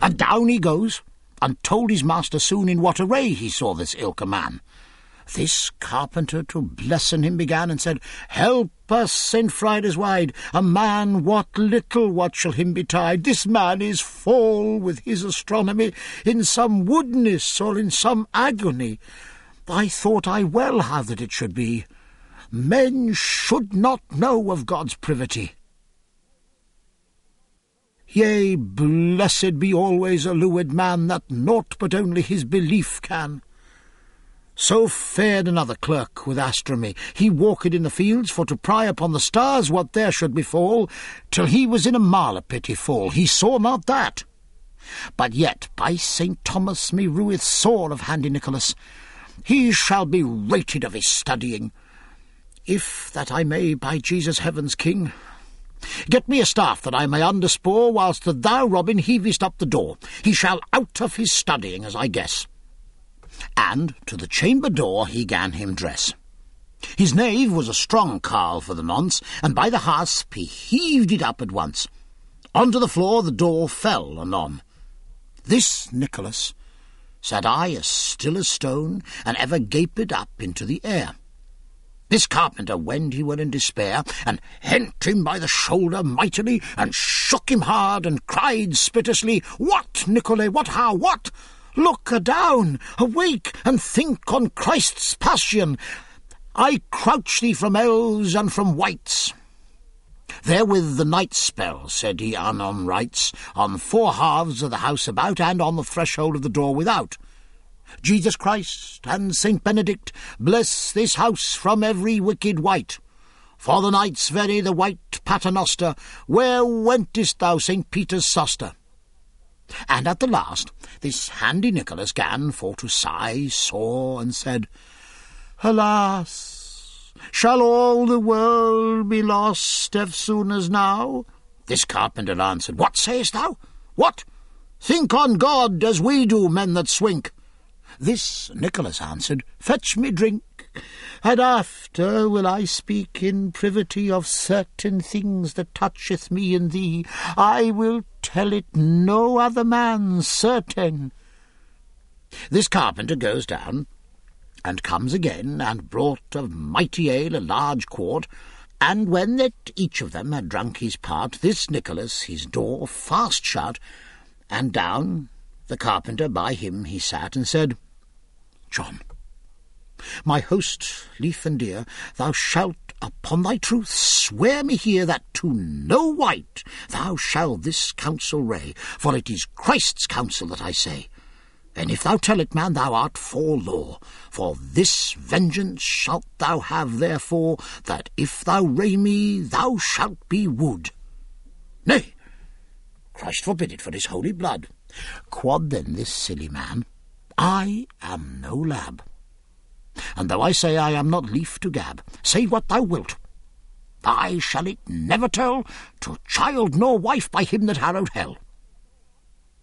And down he goes, and told his master soon in what array he saw this ilke man. This carpenter to blessen him began, and said, Help us, St. Frida's wide, a man what little what shall him betide? This man is fall with his astronomy, in some woodness or in some agony. I thought I well have that it should be. Men should not know of God's privity. Yea, blessed be always a leeward man, that naught but only his belief can. So fared another clerk with astronomy. He walked in the fields for to pry upon the stars what there should befall, till he was in a marler pit he fall. He saw not that. But yet, by St. Thomas, me rueth sore of Handy Nicholas. He shall be rated of his studying. If that I may, by Jesus heaven's king. Get me a staff that I may underspore, whilst that thou, Robin, heavest up the door. He shall out of his studying, as I guess. And to the chamber door he gan him dress. His knave was a strong carle for the nonce, and by the hasp he heaved it up at once. On to the floor the door fell anon. This Nicholas sat I as still as stone, and ever gaped up into the air. This carpenter wend he were in despair, and hent him by the shoulder mightily, and shook him hard, and cried spittously, What, Nicolay, what, how, what? Look adown, awake, and think on Christ's passion. I crouch thee from elves and from wights. Therewith the night spell, said he anon writes, on 4 halves of the house about, and on the threshold of the door without. Jesus Christ and Saint Benedict, bless this house from every wicked wight. For the night's very the white paternoster, where wentest thou, St. Peter's soster? And at the last this Handy Nicholas gan for to sigh sore, and said, Alas, shall all the world be lost eftsoon as now? This carpenter answered, What sayest thou? What? Think on God as we do, men that swink. This Nicholas answered, Fetch me drink, and after will I speak in privity of certain things that toucheth me and thee. I will tell it no other man certain. This carpenter goes down, and comes again, and brought of mighty ale a large quart, and when that each of them had drunk his part, this Nicholas his door fast shut, and down the carpenter by him he sat, and said, John, my host, lief and dear, thou shalt upon thy truth swear me here that to no wight thou shalt this counsel ray, for it is Christ's counsel that I say. And if thou tell it, man, thou art for law, for this vengeance shalt thou have therefore, that if thou ray me, thou shalt be wood. Nay, Christ forbid it for his holy blood. Quod then this silly man, I am no lab. And though I say I am not lief to gab, say what thou wilt, I shall it never tell to child nor wife by him that harrowed hell.